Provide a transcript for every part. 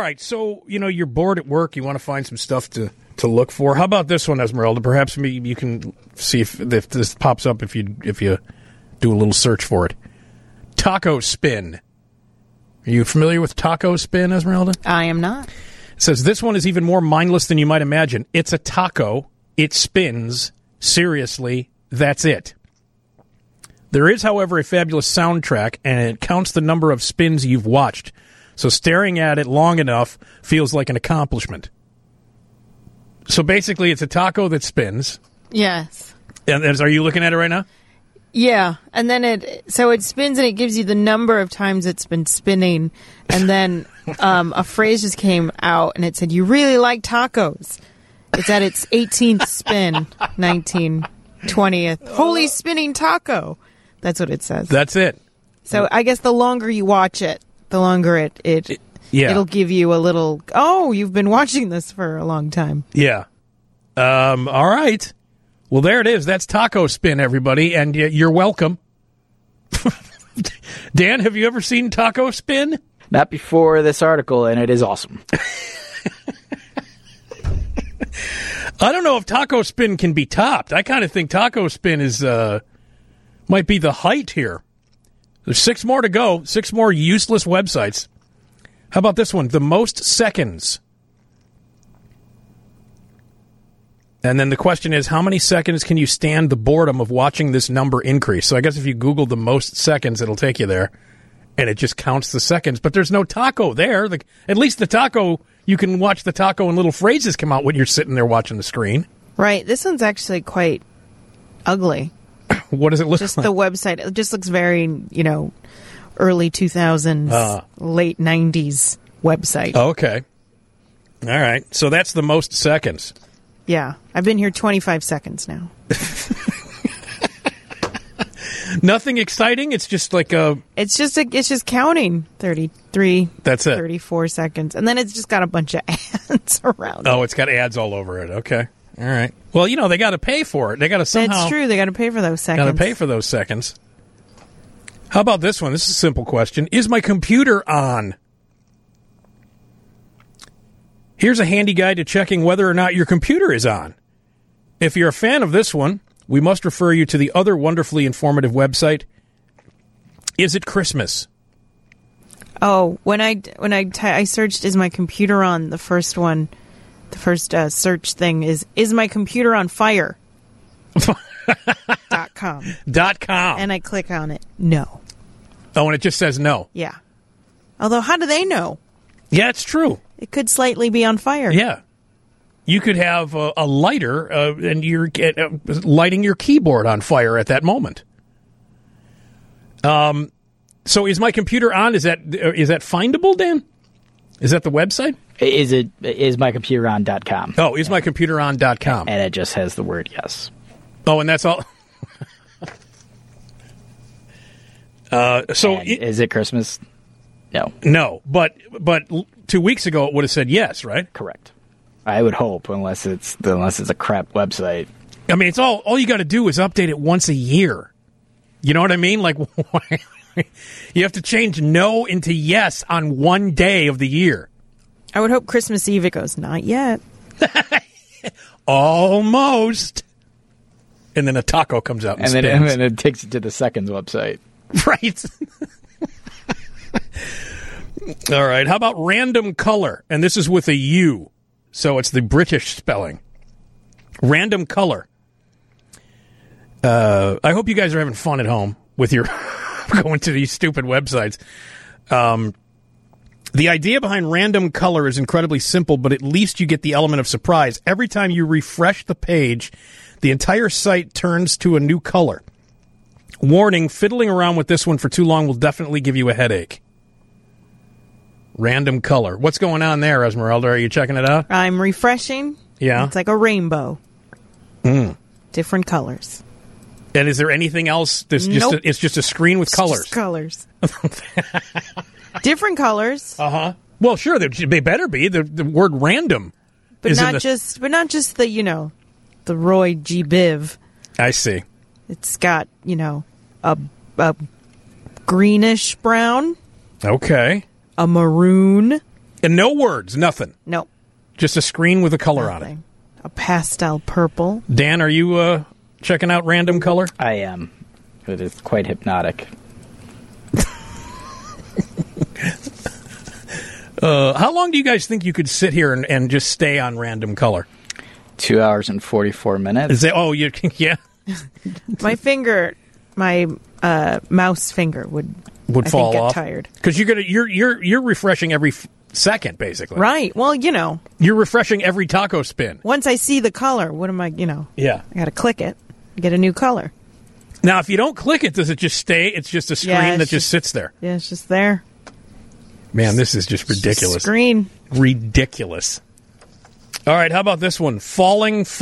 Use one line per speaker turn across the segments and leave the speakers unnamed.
right, so, you're bored at work. You want to find some stuff to look for. How about this one, Esmeralda? Perhaps you can see if this pops up if you do a little search for it. Taco Spin. Are you familiar with Taco Spin, Esmeralda?
I am not.
It says, this one is even more mindless than you might imagine. It's a taco. It spins. Seriously, that's it. There is, however, a fabulous soundtrack, and it counts the number of spins you've watched. So staring at it long enough feels like an accomplishment. So basically, it's a taco that spins.
Yes.
And are you looking at it right now?
Yeah, and then it spins and it gives you the number of times it's been spinning, and then a phrase just came out and it said, "You really like tacos." It's at its 18th spin, 20th. Holy spinning taco. That's what it says.
That's it.
So I guess the longer you watch it, the longer it'll give you a little, oh, you've been watching this for a long time.
Yeah. All right. Well, there it is. That's Taco Spin, everybody, and you're welcome. Dan, have you ever seen Taco Spin?
Not before this article, and it is awesome.
I don't know if Taco Spin can be topped. I kind of think Taco Spin is might be the height here. There's 6 more to go, 6 more useless websites. How about this one? The most seconds. And then the question is, how many seconds can you stand the boredom of watching this number increase? So I guess if you Google the most seconds, it'll take you there. And it just counts the seconds. But there's no taco there. At least the taco, you can watch the taco and little phrases come out when you're sitting there watching the screen.
Right. This one's actually quite ugly.
What does it look
just
like?
The website. It just looks very, early 2000s, late 90s website.
Okay. All right. So that's the most seconds.
Yeah. I've been here 25 seconds now.
Nothing exciting? It's just like a...
It's just counting. 33.
That's it.
34 seconds. And then it's just got a bunch of ads around it.
Oh, it's got ads all over it. Okay. All right. Well, they got to pay for it. They got to somehow...
That's true. They got to pay for those seconds.
Got to pay for those seconds. How about this one? This is a simple question. Is my computer on? Here's a handy guide to checking whether or not your computer is on. If you're a fan of this one, we must refer you to the other wonderfully informative website, Is It Christmas?
Oh, when I searched, is my computer on? The first one, the first search thing is my computer on fire? .com. And I click on it. No.
Oh, and it just says no.
Yeah. Although, how do they know?
Yeah, it's true.
It could slightly be on fire.
Yeah. You could have a lighter and you're lighting your keyboard on fire at that moment. So is my computer on? Is that findable, Dan? Is that the website?
Ismycomputeron.com.
Oh, ismycomputeron.com.
And it just has the word yes.
Oh, and that's all.
Is it Christmas? No.
No, but 2 weeks ago it would have said yes, right?
Correct. I would hope, unless it's a crap website.
I mean, it's all you got to do is update it once a year. You know what I mean? Like, you have to change no into yes on one day of the year.
I would hope Christmas Eve it goes, not yet.
Almost. And then a taco comes out and spins.
And then it takes it to the seconds website.
Right. All right. How about Random Color? And this is with a U. So it's the British spelling. Random Color. I hope you guys are having fun at home with your going to these stupid websites. The idea behind Random Color is incredibly simple, but at least you get the element of surprise. Every time you refresh the page, the entire site turns to a new color. Warning, fiddling around with this one for too long will definitely give you a headache. Random Color. What's going on there, Esmeralda? Are you checking it out?
I'm refreshing.
Yeah.
It's like a rainbow. Different colors.
And is there anything else?
Nope.
It's just a screen with colors.
Just colors. Different colors.
Uh-huh. Well, sure, they better be. The word random.
But not just the, the Roy G. Biv.
I see.
It's got, a greenish brown.
Okay.
A maroon.
And no words, nothing.
Nope.
Just a screen with a color on it.
Nothing. A pastel purple.
Dan, are you checking out random color?
I am. It is quite hypnotic.
How long do you guys think you could sit here and just stay on random color?
2 hours and 44 minutes.
Is it? Oh, yeah.
My mouse finger would
Fall
get
off.
tired.
Because you're refreshing every second, basically.
Right. Well,
You're refreshing every taco spin.
once I see the color, what am I?
Yeah.
I got to click it, get a new color.
Now, if you don't click it, does it just stay? It's just a screen
Yeah,
that
it's
just sits there.
Yeah, it's just there.
Man, this is just ridiculous.
Screen.
Ridiculous. All right, how about this one? Falling. This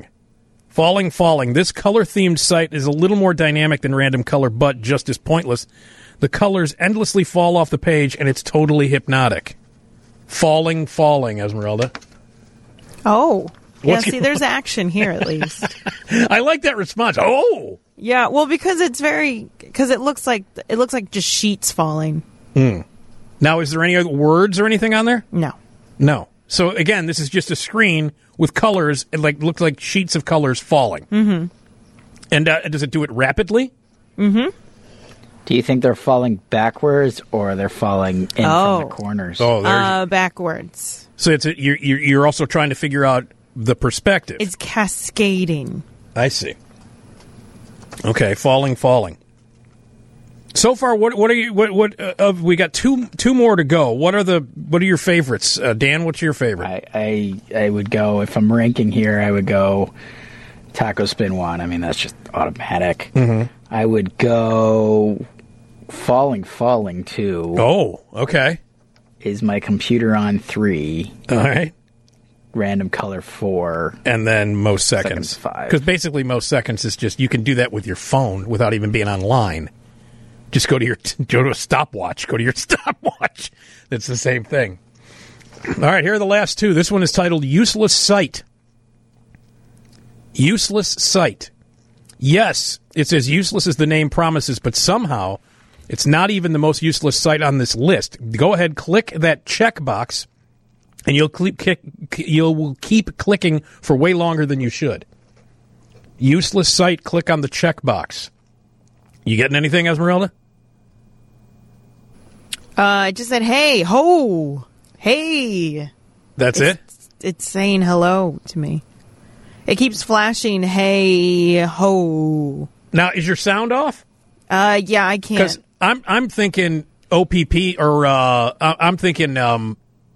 color-themed site is a little more dynamic than random color, but just as pointless. The colors endlessly fall off the page, and it's totally hypnotic. Falling, Esmeralda.
Oh. Yeah,
What's
see, there's action here at least.
I like that response. Oh!
Yeah, well, because it looks like just sheets falling.
Now, is there any other words or anything on there?
No.
No. So, again, this is just a screen with colors. It looks like sheets of colors falling. Mm-hmm. And does it do it rapidly?
Mm-hmm.
Do you think they're falling backwards or they're falling in from the corners?
Oh, there's
Backwards.
So you're also trying to figure out the perspective.
It's cascading.
I see. Okay, falling. So far, what are you? We got two more to go. What are your favorites, Dan? What's your favorite?
I would go, if I'm ranking here, I would go Taco Spin 1. I mean, that's just automatic.
Mm-hmm.
I would go Falling 2.
Oh, okay.
Is my computer on 3.
All right.
Random color 4.
And then most seconds
5.
Because basically most seconds is just, you can do that with your phone without even being online. Just go to a stopwatch. Go to your stopwatch. That's the same thing. All right, here are the last two. This one is titled Useless Site. Useless Site. Yes, it's as useless as the name promises, but somehow it's not even the most useless site on this list. Go ahead, click that checkbox, and you'll keep clicking for way longer than you should. Useless site, click on the checkbox. You getting anything, Esmeralda?
I just said, hey, ho, hey.
That's it?
It's saying hello to me. It keeps flashing, hey, ho.
Now, is your sound off?
Yeah, I can't.
Because I'm thinking OPP, or I'm thinking, why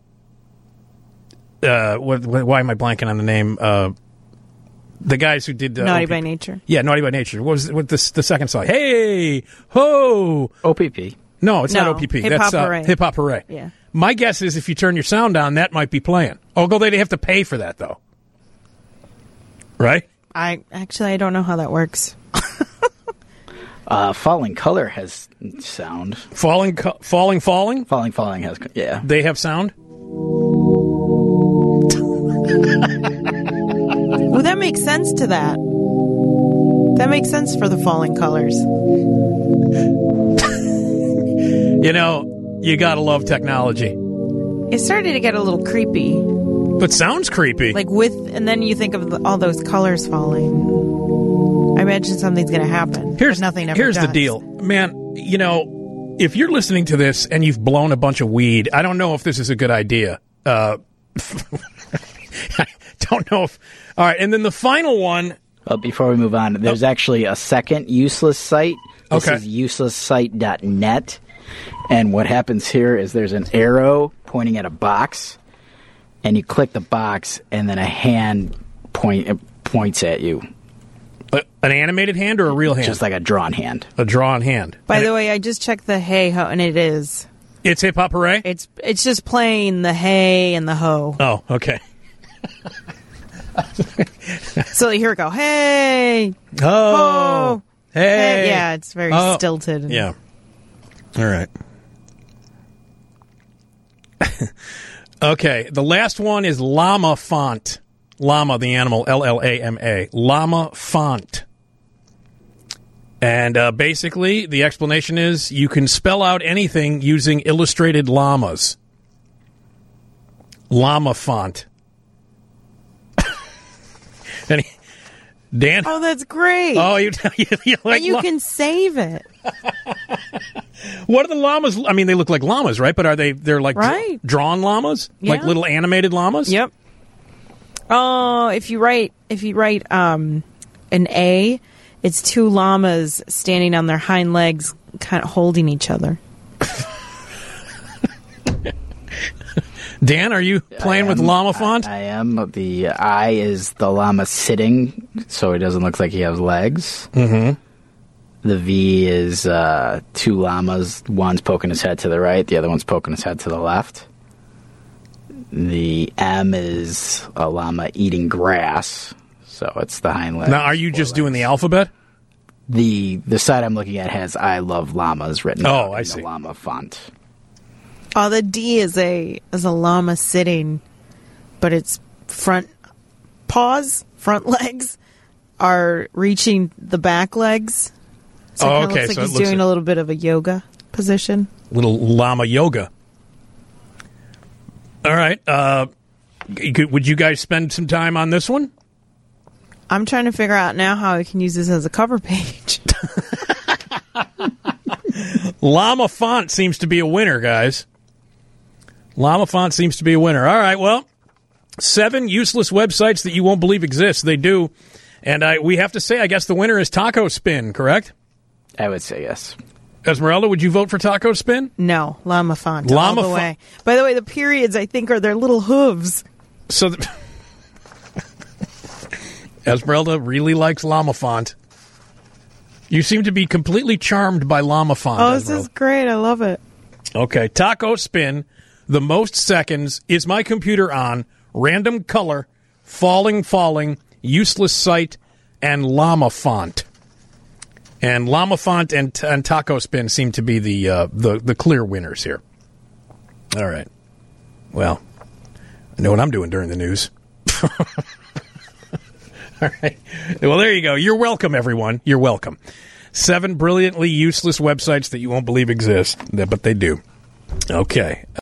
am I blanking on the name? The guys who did
Naughty
OPP.
by Nature.
Yeah, Naughty by Nature. What was the second song? Hey, ho.
OPP.
No, it's
No,
not OPP.
Hip
That's
Hop Hooray.
Hip Hop Hooray.
Yeah.
My guess is if you turn your sound on, that might be playing. Although they have to pay for that, though. Right?
I don't know how that works.
Falling Color has sound.
Falling.
Falling has, yeah.
They have sound.
Well, that makes sense to that. That makes sense for the falling colors.
You know, you gotta love technology.
It started to get a little creepy.
But sounds creepy.
And then you think of all those colors falling. I imagine something's going to happen.
Here's
but nothing ever
Here's
does.
the deal, man. You know, if you're listening to this and you've blown a bunch of weed, I don't know if this is a good idea. I don't know if. All right, and then the final one.
Before we move on, there's actually a second useless site. This
Okay.
is uselesssite.net. And what happens here is there's an arrow pointing at a box, and you click the box, and then a hand points at you.
An animated hand or a real hand?
Just like a drawn hand.
A drawn hand.
By the way, I just checked the hey ho, and it is.
It's Hip Hop Hooray?
It's just playing the hey and the ho.
Oh, okay.
So here we go. Hey.
Oh.
Ho.
Hey.
Yeah, it's very
Oh.
stilted.
Yeah. All right. Okay, the last one is Llama Font. Llama, the animal, Llama. Llama Font. And basically, the explanation is you can spell out anything using illustrated llamas. Llama font. Dan?
Oh, that's great.
Oh, you like
and you can save it.
What are the llamas? I mean, they look like llamas, right? But they're like
right.
Drawn llamas?
Yeah.
Like little animated llamas?
Yep. Oh, if you write an A, it's two llamas standing on their hind legs, kind of holding each other.
Dan, are you playing with llama font?
I am. The I is the llama sitting, so he doesn't look like he has legs.
Mm-hmm.
The V is two llamas. One's poking his head to the right, the other one's poking his head to the left. The M is a llama eating grass, so it's the hind legs.
Now, are you just doing the alphabet?
The side I'm looking at has "I love llamas" written out in the llama font.
Oh, the D is a llama sitting, but its front legs are reaching the back legs. So it
okay.
looks like he's doing a little bit of a yoga position.
Little llama yoga. All right. Would you guys spend some time on this one?
I'm trying to figure out now how I can use this as a cover page.
Llama font seems to be a winner, guys. Llama font seems to be a winner. All right, well, 7 useless websites that you won't believe exist. They do. And we have to say, I guess the winner is Taco Spin, correct?
I would say yes.
Esmeralda, would you vote for Taco Spin?
No, llama font.
Llama
all the way. By the way, the periods, I think, are their little hooves.
So Esmeralda really likes llama font. You seem to be completely charmed by llama font.
Oh, this is great. I love it.
Okay, Taco Spin. The most seconds. Is my computer on? Random color. Falling. Useless site. And llama font. And llama font and Taco Spin seem to be the clear winners here. All right. Well, I know what I'm doing during the news. All right. Well, there you go. You're welcome, everyone. You're welcome. 7 brilliantly useless websites that you won't believe exist, but they do. Okay.